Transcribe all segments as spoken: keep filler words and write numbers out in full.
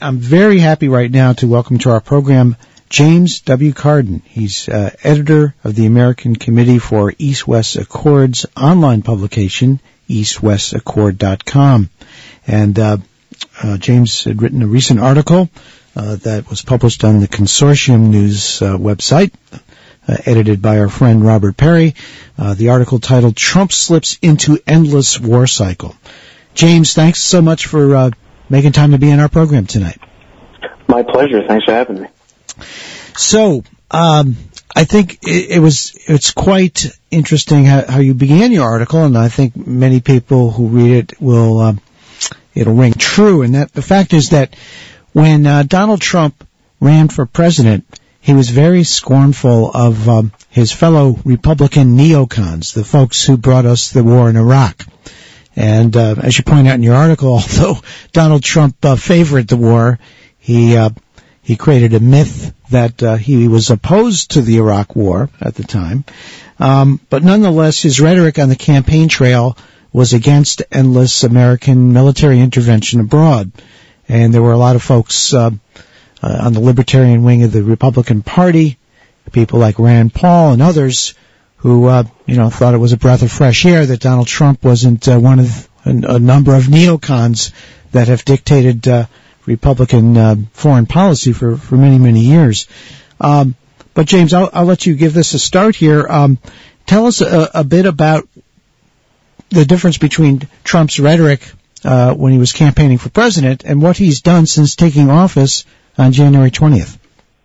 I'm very happy right now to welcome to our program James W. Cardin. He's uh, editor of the American Committee for East-West Accord's online publication, east west accord dot com. And uh, uh, James had written a recent article uh, that was published on the Consortium News uh, website, uh, edited by our friend Robert Perry. Uh, the article titled, Trump Slips into Endless War Cycle. James, thanks so much for uh, making time to be in our program tonight. My pleasure. Thanks for having me. So, um, I think it, it was, it's quite interesting how, how you began your article, and I think many people who read it will, uh, it'll ring true. And that the fact is that when uh, Donald Trump ran for president, he was very scornful of um, his fellow Republican neocons, the folks who brought us the war in Iraq. And uh, as you point out in your article, although Donald Trump uh, favored the war, he uh, he created a myth that uh, he was opposed to the Iraq war at the time. Um, but nonetheless, his rhetoric on the campaign trail was against endless American military intervention abroad. And there were a lot of folks uh, uh, on the libertarian wing of the Republican Party, people like Rand Paul and others, who, uh, you know, thought it was a breath of fresh air that Donald Trump wasn't uh, one of a, a number of neocons that have dictated uh, Republican uh, foreign policy for, for many, many years. Um, but, James, I'll, I'll let you give this a start here. Um, tell us a, a bit about the difference between Trump's rhetoric uh, when he was campaigning for president and what he's done since taking office on January twentieth.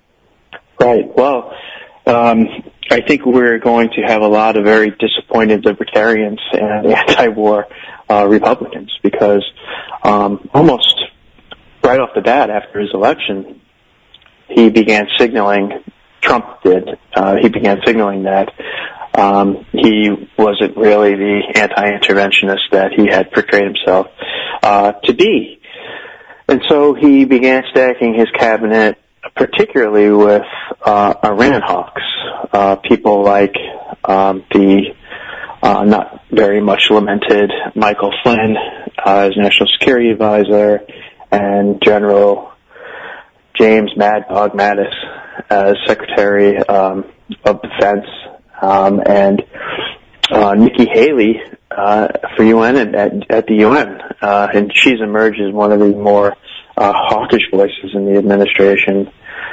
Right. Well, um, I think we're going to have a lot of very disappointed libertarians and anti-war uh, Republicans because um, almost right off the bat after his election, he began signaling, Trump did, uh, he began signaling that um, he wasn't really the anti-interventionist that he had portrayed himself uh, to be. And so he began stacking his cabinet, particularly with uh, Iran hawks, uh, people like um, the uh, not very much lamented Michael Flynn uh, as National Security Advisor, and General James Mad Dog Mattis as Secretary um, of Defense, um, and uh, Nikki Haley uh, for U N at, at, at the U N, uh, and she's emerged as one of the more uh, hawkish voices in the administration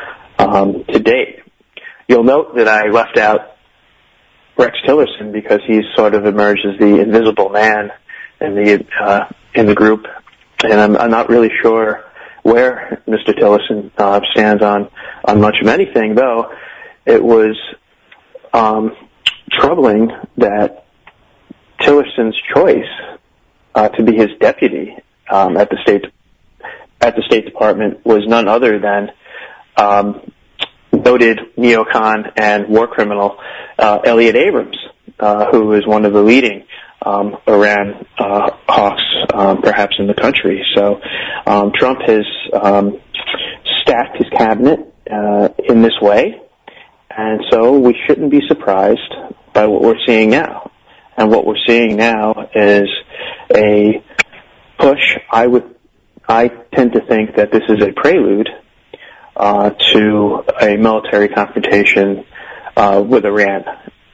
um, to date. You'll note that I left out Rex Tillerson because he's sort of emerged as the invisible man in the uh, in the group. And I'm, I'm not really sure where Mister Tillerson uh, stands on, on much of anything, though it was um, troubling that Tillerson's choice uh, to be his deputy um, at the State at the State Department was none other than um, noted neocon and war criminal uh, Elliot Abrams, uh, who is one of the leading Um, Iran uh, hawks, um, perhaps in the country. So um, Trump has um, stacked his cabinet uh, in this way, and so we shouldn't be surprised by what we're seeing now. And what we're seeing now is a push. I would, I tend to think that this is a prelude uh, to a military confrontation uh, with Iran.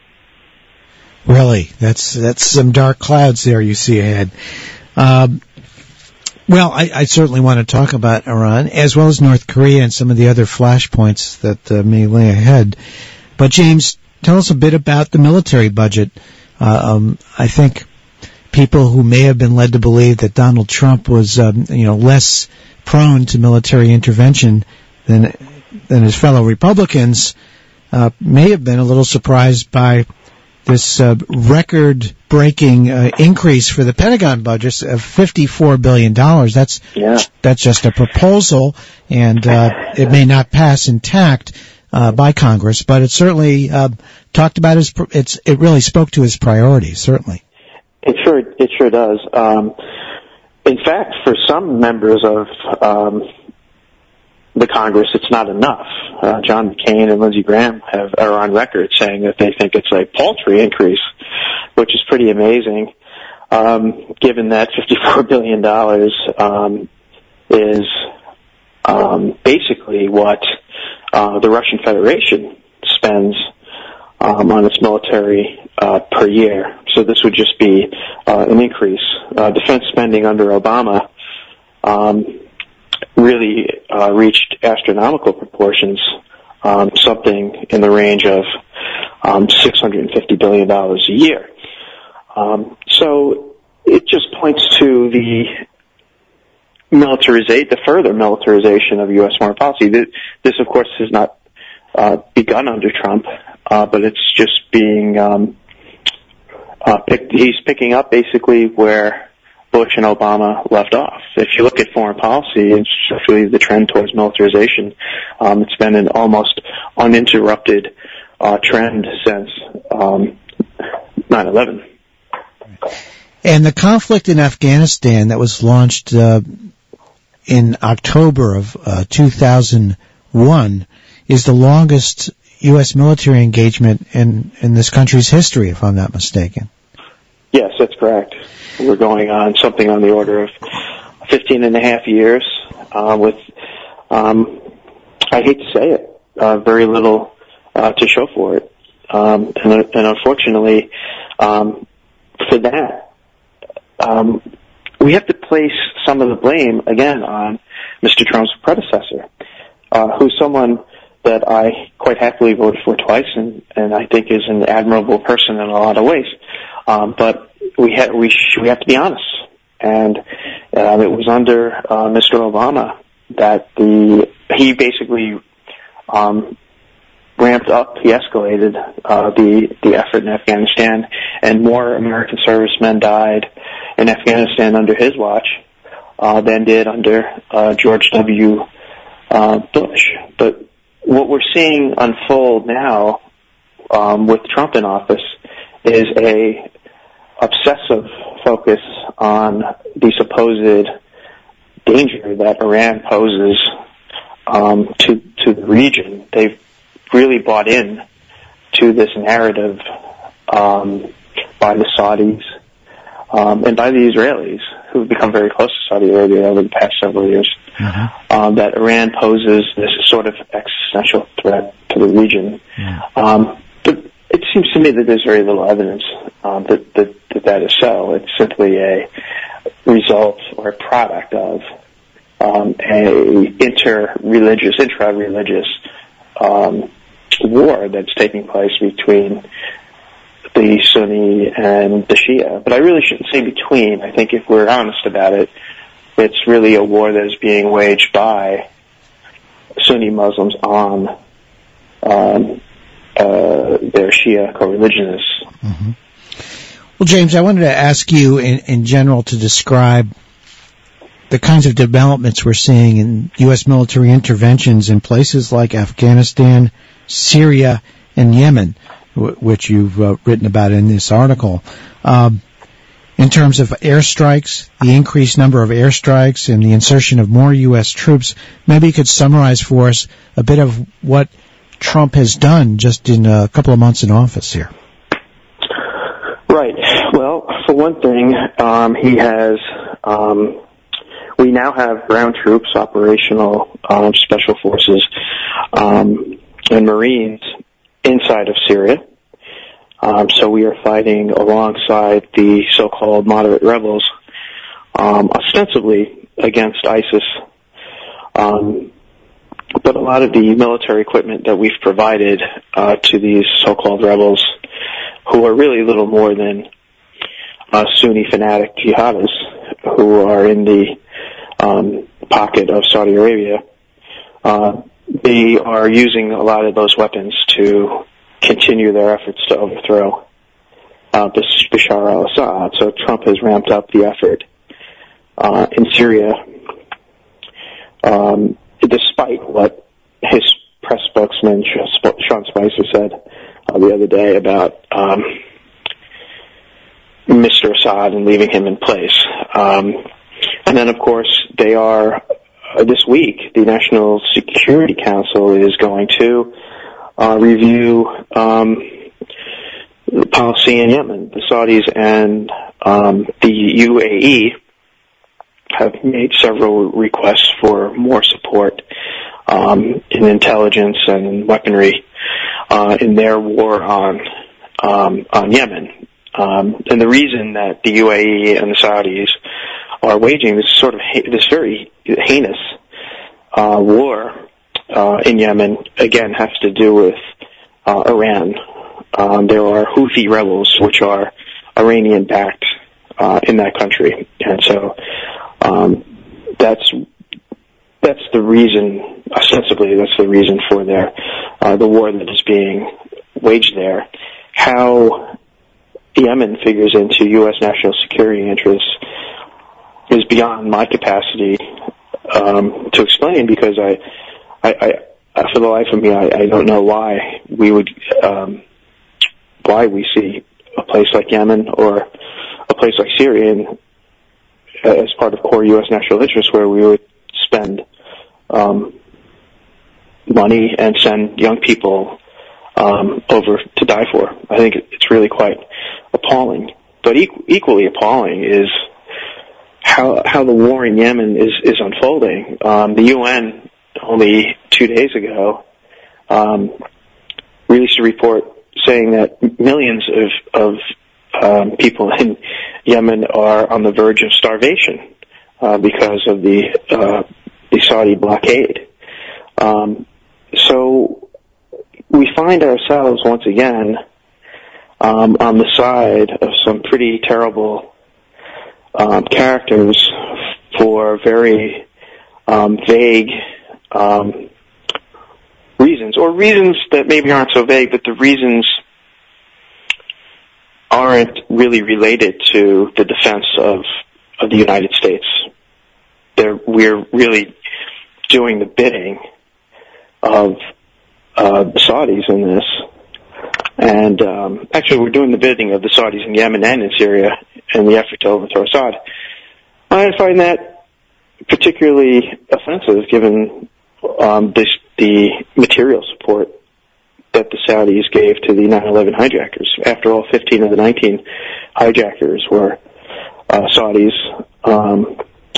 Really, that's that's some dark clouds there you see ahead. Um, well, I, I certainly want to talk about Iran, as well as North Korea and some of the other flashpoints that uh, may lay ahead. But, James, tell us a bit about the military budget. Uh, um, I think people who may have been led to believe that Donald Trump was, um, you know, less prone to military intervention than than his fellow Republicans uh, may have been a little surprised by this uh, record-breaking uh, increase for the Pentagon budget of fifty-four billion dollars. That's yeah. that's just a proposal, and uh, it may not pass intact uh, by Congress, but it certainly uh, talked about his. It's it really spoke to his priorities. Certainly, it sure it sure does. Um, in fact, for some members of um, the Congress, it's not enough. Uh, John McCain and Lindsey Graham have are on record saying that they think it's a paltry increase, which is pretty amazing, um, given that fifty-four billion dollars um, is um, basically what uh, the Russian Federation spends um, on its military uh, per year. So this would just be uh, an increase. Uh, defense spending under Obama um, really uh, reached astronomical proportions, um, something in the range of um, six hundred fifty billion dollars a year. Um, so it just points to the militarization, the further militarization of U S foreign policy. This, of course, has not uh, begun under Trump, uh, but it's just being um, uh, picked, he's picking up basically where Bush and Obama left off. If you look at foreign policy, and especially the trend towards militarization, um, it's been an almost uninterrupted uh, trend since um, nine eleven. And the conflict in Afghanistan that was launched uh, in October of uh, two thousand one is the longest U S military engagement in, in this country's history, if I'm not mistaken. Yes, that's correct. We're going on something on the order of fifteen and a half years uh, with, um, I hate to say it, uh, very little uh, to show for it. Um, and, and unfortunately, um, for that, um, we have to place some of the blame, again, on Mister Trump's predecessor, uh, who's someone that I quite happily voted for twice and, and I think is an admirable person in a lot of ways. Um, but we, ha- we, sh- we have to be honest. And uh, it was under uh, Mister Obama that the he basically um, ramped up, he escalated uh, the the effort in Afghanistan, and more American servicemen died in Afghanistan under his watch uh, than did under uh, George W. Uh, Bush. But what we're seeing unfold now um, with Trump in office is a obsessive focus on the supposed danger that Iran poses um, to to the region. They've really bought in to this narrative um, by the Saudis um, and by the Israelis, who've become very close to Saudi Arabia over the past several years, mm-hmm. um, that Iran poses this sort of existential threat to the region. Mm-hmm. Um, but it seems to me that there's very little evidence um, that, that, that that is so. It's simply a result or a product of um, a inter-religious, intra-religious um, war that's taking place between the Sunni and the Shia. But I really shouldn't say between. I think if we're honest about it, it's really a war that is being waged by Sunni Muslims on um, uh, their Shia co-religionists. Mm-hmm. Well, James, I wanted to ask you in, in general to describe the kinds of developments we're seeing in U S military interventions in places like Afghanistan, Syria, and Yemen, w- which you've uh, written about in this article. Um, in terms of airstrikes, the increased number of airstrikes and the insertion of more U S troops, maybe you could summarize for us a bit of what Trump has done just in a couple of months in office here. Right. Well, for one thing, um, he has... Um, We now have ground troops, operational um, special forces, um, and Marines inside of Syria. Um, so we are fighting alongside the so-called moderate rebels, um, ostensibly against ISIS. Um, but a lot of the military equipment that we've provided uh, to these so-called rebels, who are really little more than uh, Sunni fanatic jihadists who are in the Um, pocket of Saudi Arabia, uh, they are using a lot of those weapons to continue their efforts to overthrow uh, Bashar al-Assad. So Trump has ramped up the effort uh, in Syria, um, despite what his press spokesman Sean Spicer said uh, the other day about um, Mister Assad and leaving him in place. Um, And then, of course, they are, uh, this week, the National Security Council is going to uh, review um, policy in Yemen. The Saudis and um, the U A E have made several requests for more support um, in intelligence and weaponry uh, in their war on um, on Yemen. Um, and the reason that the U A E and the Saudis are waging this sort of ha- this very heinous uh, war uh, in Yemen, again, has to do with uh, Iran. Um, there are Houthi rebels, which are Iranian-backed uh, in that country, and so um, that's that's the reason. Ostensibly, that's the reason for their uh, the war that is being waged there. How Yemen figures into U S national security interests is beyond my capacity um, to explain, because I, I, I, for the life of me, I, I don't know why we would, um, why we see a place like Yemen or a place like Syria in, as part of core U S national interests, where we would spend um, money and send young people um, over to die for. I think it's really quite appalling. But equ- equally appalling is how how the war in Yemen is is unfolding. Um, the U N only two days ago um, released a report saying that millions of of um, people in Yemen are on the verge of starvation uh, because of the uh, the Saudi blockade. Um, so we find ourselves once again um, on the side of some pretty terrible um, characters for very um, vague um, reasons, or reasons that maybe aren't so vague, but the reasons aren't really related to the defense of, of the United States. They're, we're really doing the bidding of uh, the Saudis in this. And um, actually, we're doing the bidding of the Saudis in Yemen and in Syria in the effort to overthrow Assad. I find that particularly offensive, given um, this, the material support that the Saudis gave to the nine eleven hijackers. After all, fifteen of the nineteen hijackers were uh, Saudis. Um,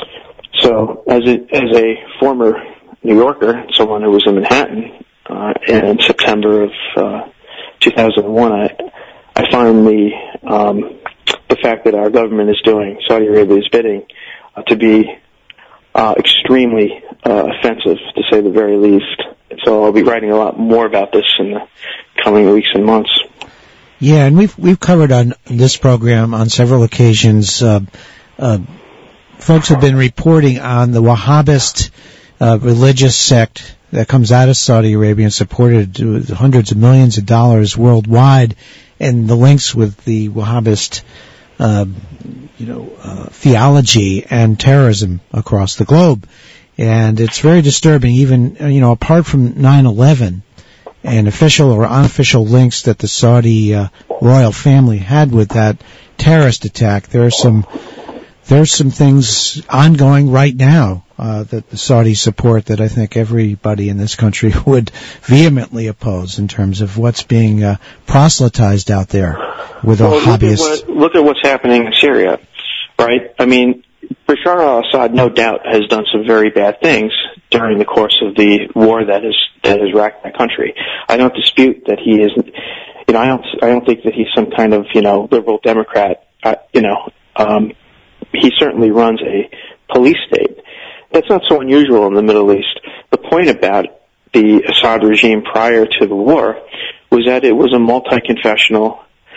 so, as a, as a former New Yorker, someone who was in Manhattan uh, in September of uh, two thousand one, I, I find the um, the fact that our government is doing Saudi Arabia's bidding uh, to be uh, extremely uh, offensive, to say the very least. So I'll be writing a lot more about this in the coming weeks and months. Yeah, and we've we've covered on this program on several occasions. Uh, uh, folks have been reporting on the Wahhabist uh, religious sect that comes out of Saudi Arabia and supported with hundreds of millions of dollars worldwide, and the links with the Wahhabist, uh, you know, uh, theology and terrorism across the globe. And it's very disturbing, even, you know, apart from nine eleven and official or unofficial links that the Saudi uh, royal family had with that terrorist attack, there are some there's some things ongoing right now uh, that the Saudis support that I think everybody in this country would vehemently oppose in terms of what's being uh, proselytized out there with well, a hobbyist. Look at, what, look at what's happening in Syria, right? I mean, Bashar al-Assad, no doubt, has done some very bad things during the course of the war that has that has racked that country. I don't dispute that he isn't. You know, I don't. I don't think that he's some kind of you know liberal Democrat. Uh, you know, um, he certainly runs a police state. That's not so unusual in the Middle East. The point about the Assad regime prior to the war was that it was a multi-confessional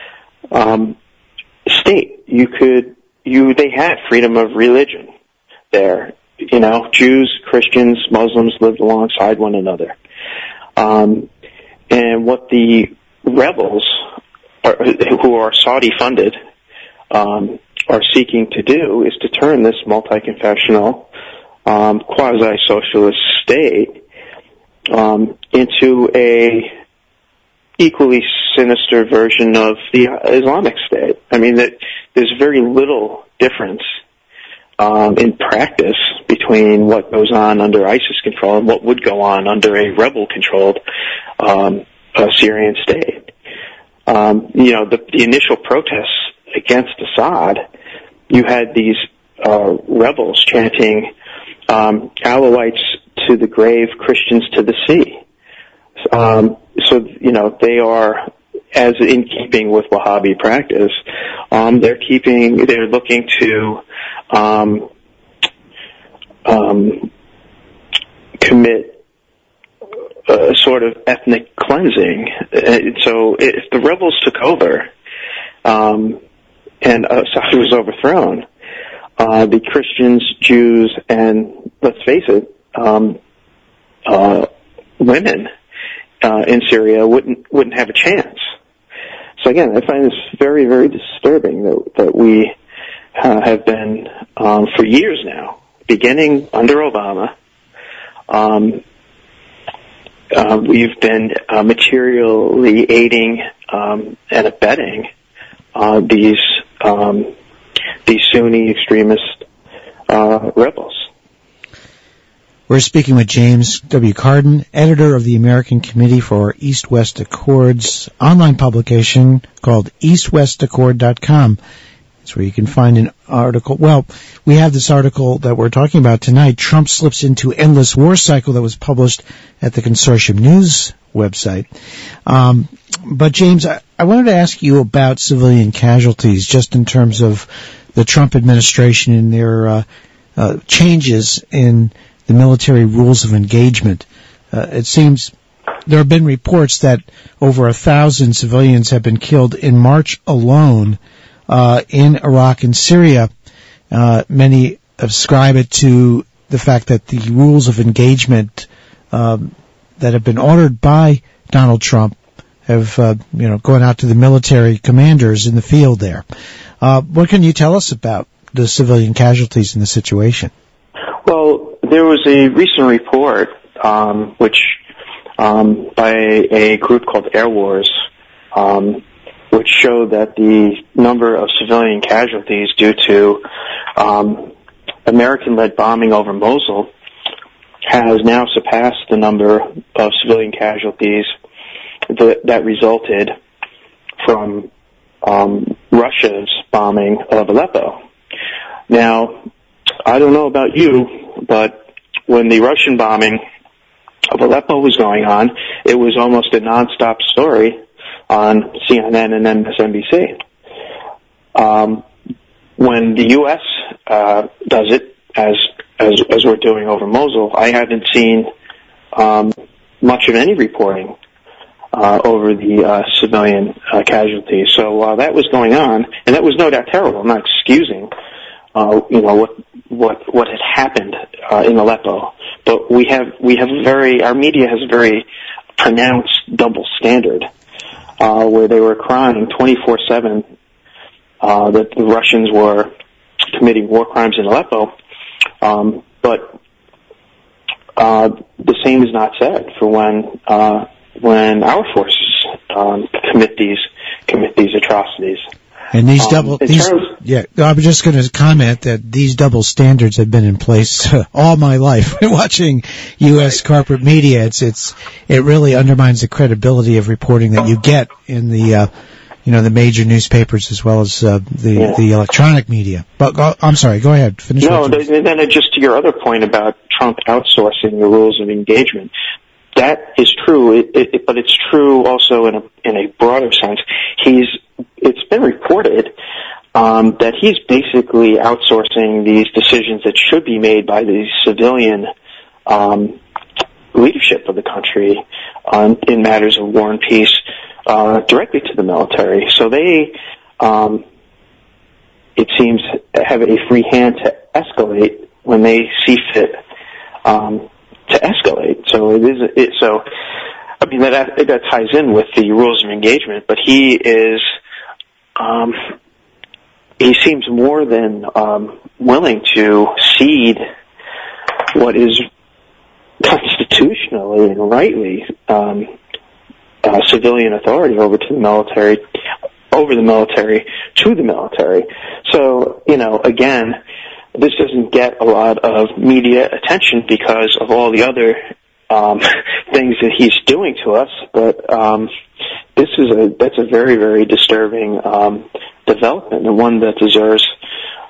um, state. You could. You, they had freedom of religion there. You know, Jews, Christians, Muslims lived alongside one another. Um, and what the rebels, are, who are Saudi funded, um, are seeking to do is to turn this multi-confessional, um, quasi-socialist state, um, into a equally sinister version of the Islamic State. I mean, that there's very little difference um, in practice between what goes on under ISIS control and what would go on under a rebel-controlled um, uh, Syrian state. Um, you know, the, the initial protests against Assad, you had these uh, rebels chanting, um, Alawites to the grave, Christians to the sea. Um, so, you know, they are, as in keeping with Wahhabi practice, um, they're keeping, they're looking to, um, um, commit a sort of ethnic cleansing. And so if the rebels took over, um, and Assad was overthrown, uh, the Christians, Jews, and let's face it, um, uh, women, uh, in Syria wouldn't, wouldn't have a chance. So again, I find this very, very disturbing that, that we uh, have been, um, for years now, beginning under Obama, um, uh, we've been uh, materially aiding um, and abetting uh, these um, these Sunni extremist uh, rebels. We're speaking with James W. Cardin, editor of the American Committee for East-West Accords online publication called east west accord dot com. That's where you can find an article. Well, we have this article that we're talking about tonight, Trump Slips into Endless War Cycle, that was published at the Consortium News website. Um, but, James, I, I wanted to ask you about civilian casualties, just in terms of the Trump administration and their uh, uh, changes in the military rules of engagement. Uh, it seems there have been reports that over a thousand civilians have been killed in March alone uh, in Iraq and Syria. Uh, many ascribe it to the fact that the rules of engagement um, that have been ordered by Donald Trump have, uh, you know, gone out to the military commanders in the field there. Uh, what can you tell us about the civilian casualties in the situation? Well, there was a recent report, um, which, um, by a group called Air Wars, um, which showed that the number of civilian casualties due to, um, American-led bombing over Mosul has now surpassed the number of civilian casualties that, that resulted from, um, Russia's bombing of Aleppo. Now, I don't know about you, but when the Russian bombing of Aleppo was going on, it was almost a nonstop story on C N N and M S N B C. Um, when the U S uh, does it, as as as we're doing over Mosul, I haven't seen um, much of any reporting uh, over the uh, civilian uh, casualties. So while that was going on, and that was no doubt terrible, I'm not excusing, uh, you know, what what what had happened uh, in Aleppo, but we have we have very our media has a very pronounced double standard, uh, where they were crying twenty-four seven uh, that the Russians were committing war crimes in Aleppo, um, but uh, the same is not said for when uh, when our forces um, commit these commit these atrocities. And these double, um, these, terms, yeah, I was just going to comment that these double standards have been in place uh, all my life. Watching U S Right. corporate media, it's, it's, it really undermines the credibility of reporting that you get in the, uh, you know, the major newspapers as well as, uh, the, yeah. the electronic media. But, uh, I'm sorry, go ahead, finish. No, and then just to your other point about Trump outsourcing the rules of engagement, that is true, it, it, but it's true also in a, in a broader sense. He's, it's been reported um, that he's basically outsourcing these decisions that should be made by the civilian um, leadership of the country um, in matters of war and peace uh, directly to the military. So they, um, it seems, have a free hand to escalate when they see fit um, to escalate. So it is. It, so I mean that that ties in with the rules of engagement. But he is. Um, he seems more than um, willing to cede what is constitutionally and rightly um, uh, civilian authority over to the military, over the military to the military. So, you know, again, this doesn't get a lot of media attention because of all the other um, things that he's doing to us, but um, this is a that's a very, very disturbing um, development, and one that deserves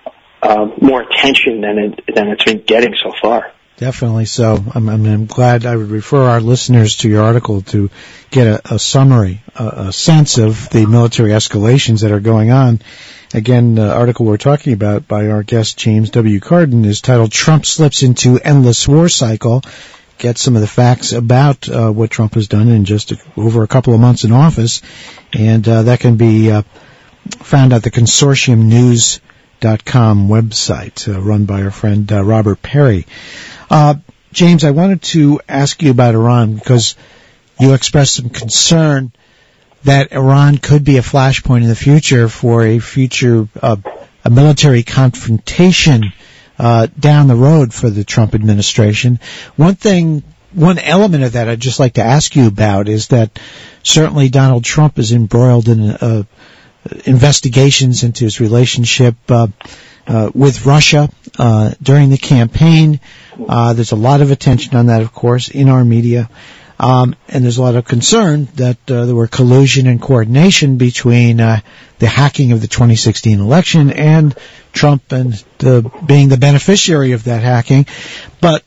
uh, more attention than it than it's been getting so far. Definitely so. I'm, I'm, I'm glad. I would refer our listeners to your article to get a, a summary, a, a sense of the military escalations that are going on. Again, the article we're talking about by our guest James W. Cardin is titled "Trump Slips into Endless War Cycle." Get some of the facts about uh, what Trump has done in just a, over a couple of months in office, and uh, that can be uh, found at the consortium news dot com website, uh, run by our friend uh, Robert Perry. Uh, James, I wanted to ask you about Iran because you expressed some concern that Iran could be a flashpoint in the future for a future uh, a military confrontation uh, down the road for the Trump administration. One thing, one element of that I'd just like to ask you about is that certainly Donald Trump is embroiled in uh, investigations into his relationship uh, uh, with Russia uh, during the campaign. Uh, there's a lot of attention on that, of course, in our media. Um, and there's a lot of concern that uh, there were collusion and coordination between uh, the hacking of the twenty sixteen election and Trump and the, being the beneficiary of that hacking. But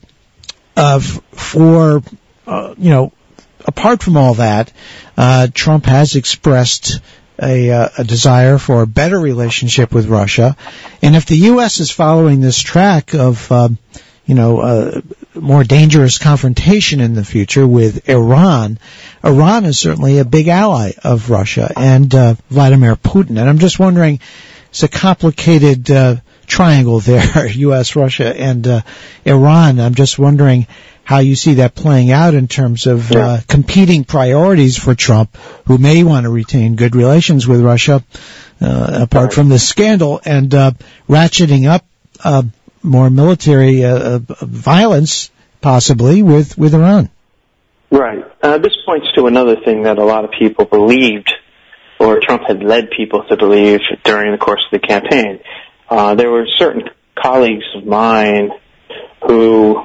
uh, f- for, uh, you know, apart from all that, uh, Trump has expressed a, uh, a desire for a better relationship with Russia. And if the U S is following this track of, uh, you know, uh, more dangerous confrontation in the future with Iran, Iran is certainly a big ally of Russia and uh, Vladimir Putin. And I'm just wondering, it's a complicated uh, triangle there, U S, Russia, and uh, Iran. I'm just wondering how you see that playing out in terms of yeah. uh, competing priorities for Trump, who may want to retain good relations with Russia, uh, apart right. from this scandal, and uh, ratcheting up uh, more military uh, violence, possibly, with, with Iran. Right. Uh, this points to another thing that a lot of people believed, or Trump had led people to believe during the course of the campaign. Uh, there were certain colleagues of mine who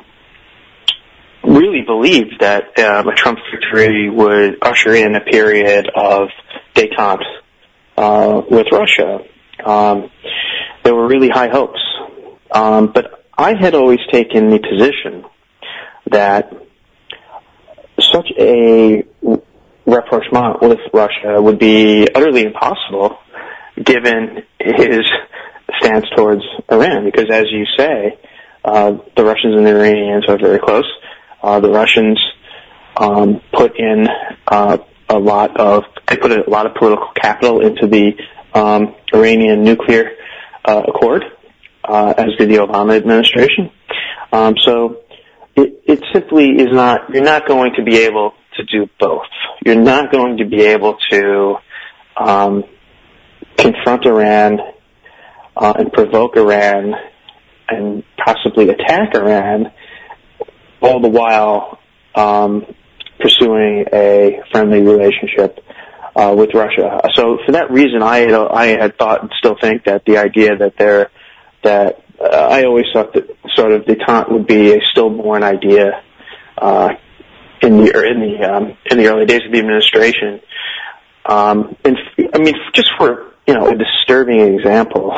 really believed that um, a Trump victory would usher in a period of détente uh, with Russia. Um, there were really high hopes. Um, but I had always taken the position that such a rapprochement with Russia would be utterly impossible given his stance towards Iran, because as you say, uh, the Russians and the Iranians are very close. Uh, the Russians um, put in uh, a lot of, they put a lot of political capital into the um, Iranian nuclear uh, accord. Uh, as did the Obama administration. Um, so it, it simply is not, you're not going to be able to do both. You're not going to be able to um, confront Iran uh, and provoke Iran and possibly attack Iran, all the while um, pursuing a friendly relationship uh, with Russia. So for that reason, I had, I had thought and still think that the idea that there that uh, I always thought that sort of détente would be a stillborn idea uh, in the in the um, in the early days of the administration. Um, and I mean, just for you know a disturbing example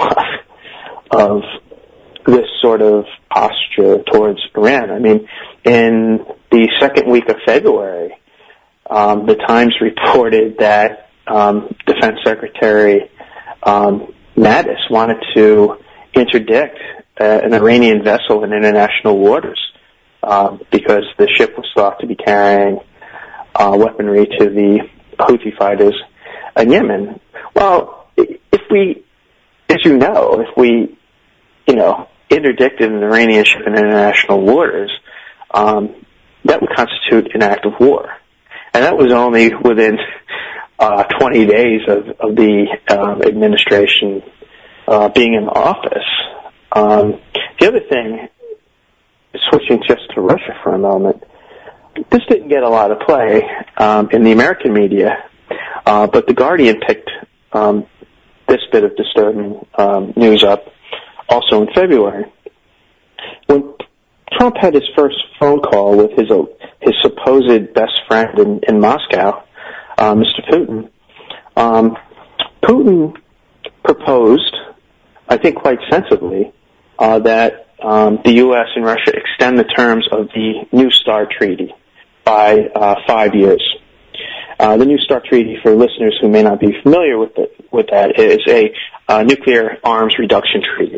of this sort of posture towards Iran. I mean, in the second week of February, um, the Times reported that um, Defense Secretary um, Mattis wanted to interdict uh, an Iranian vessel in international waters uh, because the ship was thought to be carrying uh, weaponry to the Houthi fighters in Yemen. Well, if we, as you know, if we, you know, interdicted an Iranian ship in international waters, um, that would constitute an act of war. And that was only within uh, twenty days of, of the um, administration Uh, being in office. Um, the other thing, switching just to Russia for a moment, this didn't get a lot of play um, in the American media, uh, but The Guardian picked um, this bit of disturbing um, news up also in February. When Trump had his first phone call with his uh, his supposed best friend in, in Moscow, uh, Mister Putin, um, Putin proposed, I think quite sensibly, uh, that um, the U S and Russia extend the terms of the New START Treaty by uh, five years. Uh, the New START Treaty, for listeners who may not be familiar with it, with that, is a uh, nuclear arms reduction treaty,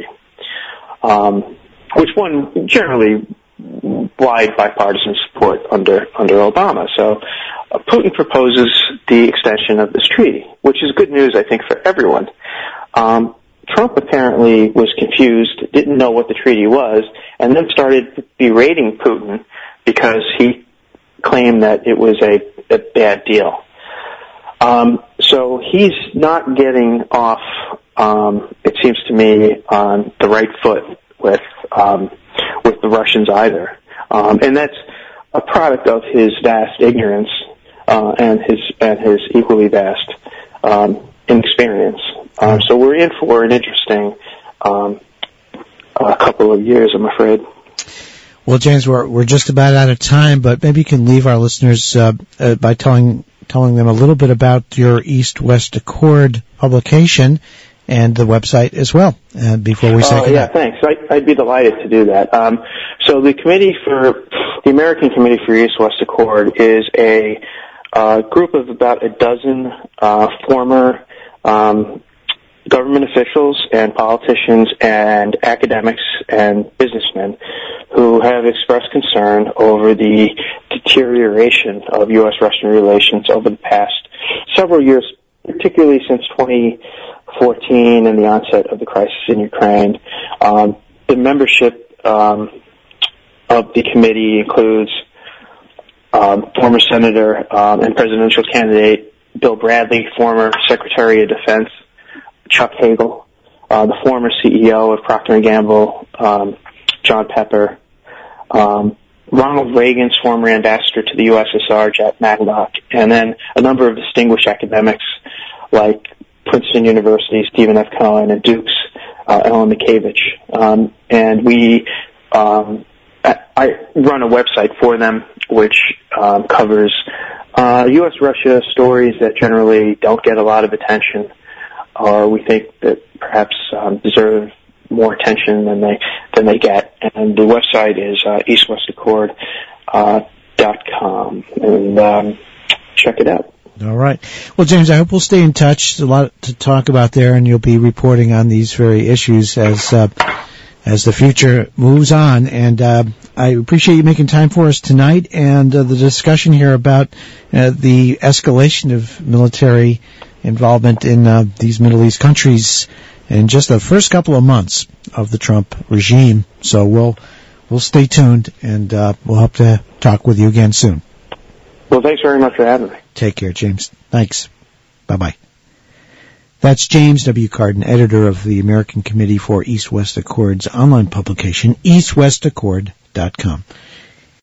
um, which won generally wide bipartisan support under under Obama. So uh, Putin proposes the extension of this treaty, which is good news, I think, for everyone. Um, Trump apparently was confused, didn't know what the treaty was, and then started berating Putin because he claimed that it was a, a bad deal. Um, so he's not getting off, um, it seems to me, on the right foot with um, with the Russians either. Um, and that's a product of his vast ignorance uh, and his and his equally vast um, inexperience. Um, so we're in for an interesting um, a couple of years, I'm afraid. Well, James, we're we're just about out of time, but maybe you can leave our listeners uh, uh, by telling telling them a little bit about your East-West Accord publication and the website as well, uh, before we say Oh, goodnight. yeah, thanks. I, I'd be delighted to do that. Um, so the committee for, the American Committee for East-West Accord is a uh, group of about a dozen uh, former um, government officials and politicians and academics and businessmen who have expressed concern over the deterioration of U S-Russian relations over the past several years, particularly since twenty fourteen and the onset of the crisis in Ukraine. Um, the membership um, of the committee includes um, former Senator um, and presidential candidate Bill Bradley, former Secretary of Defense Chuck Hagel, uh, the former C E O of Procter and Gamble, um, John Pepper, um, Ronald Reagan's former ambassador to the U S S R, Jack Matlock, and then a number of distinguished academics like Princeton University, Stephen F. Cohen, and Duke's uh, Ellen Mikevich. Um, and we, um, I, I run a website for them which um, covers uh, U S-Russia stories that generally don't get a lot of attention, or we think that perhaps um, deserve more attention than they than they get. And the website is uh, east west accord dot com, and um, check it out. All right. Well, James, I hope we'll stay in touch. There's a lot to talk about there, and you'll be reporting on these very issues as uh, as the future moves on. And uh, I appreciate you making time for us tonight, and uh, the discussion here about uh, the escalation of military involvement in uh, these Middle East countries in just the first couple of months of the Trump regime. So we'll we'll stay tuned, and uh, we'll hope to talk with you again soon. Well, thanks very much for having me. Take care, James. Thanks. Bye-bye. That's James W. Cardin, editor of the American Committee for East-West Accord's online publication, east west accord dot com.